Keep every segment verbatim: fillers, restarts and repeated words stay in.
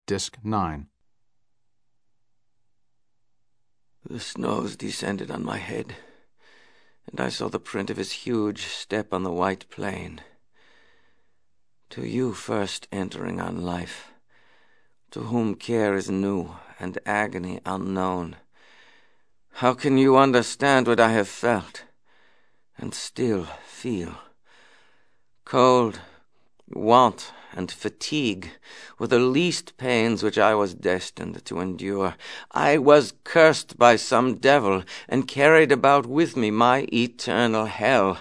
Disc nine. The snows descended on my head, and I saw the print of his huge step on the white plain. To you first entering on life, to whom care is new and agony unknown, how can you understand what I have felt, and still feel? Cold, want, and fatigue were the least pains which I was destined to endure. I was cursed by some devil, and carried about with me my eternal hell.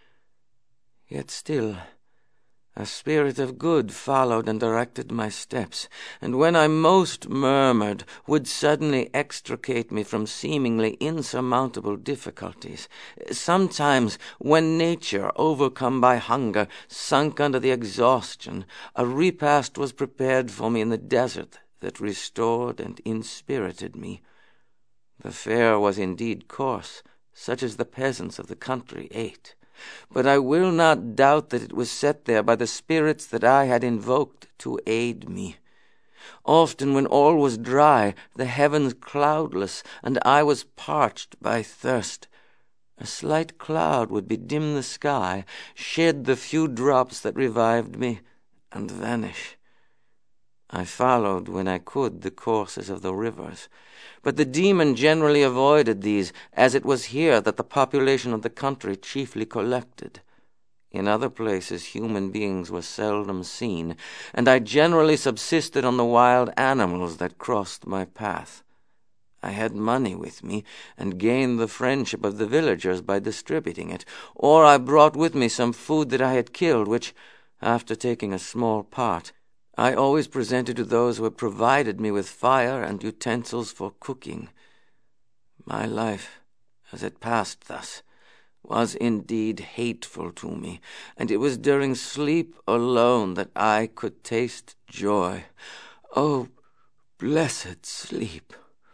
Yet still a spirit of good followed and directed my steps, and when I most murmured, would suddenly extricate me from seemingly insurmountable difficulties. Sometimes, when nature, overcome by hunger, sunk under the exhaustion, a repast was prepared for me in the desert that restored and inspirited me. The fare was indeed coarse, such as the peasants of the country ate. But I will not doubt that it was set there by the spirits that I had invoked to aid me. Often, when all was dry, the heavens cloudless, and I was parched by thirst, a slight cloud would bedim the sky, shed the few drops that revived me, and vanish. I followed, when I could, the courses of the rivers, but the demon generally avoided these, as it was here that the population of the country chiefly collected. In other places human beings were seldom seen, and I generally subsisted on the wild animals that crossed my path. I had money with me, and gained the friendship of the villagers by distributing it, or I brought with me some food that I had killed, which, after taking a small part, I always presented to those who had provided me with fire and utensils for cooking. My life, as it passed thus, was indeed hateful to me, and it was during sleep alone that I could taste joy. Oh, blessed sleep!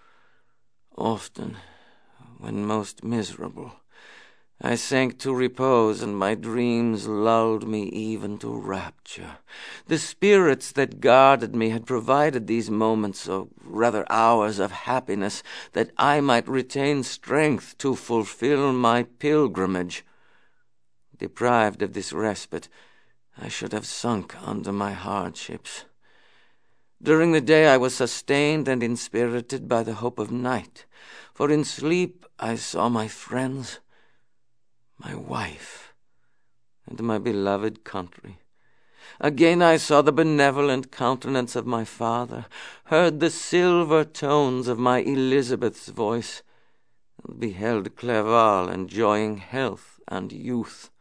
Often, when most miserable, I sank to repose, and my dreams lulled me even to rapture. The spirits that guarded me had provided these moments, or rather hours, of happiness, that I might retain strength to fulfill my pilgrimage. Deprived of this respite, I should have sunk under my hardships. During the day I was sustained and inspirited by the hope of night, for in sleep I saw my friends, my wife, and my beloved country. Again I saw the benevolent countenance of my father, heard the silver tones of my Elizabeth's voice, and beheld Clerval enjoying health and youth.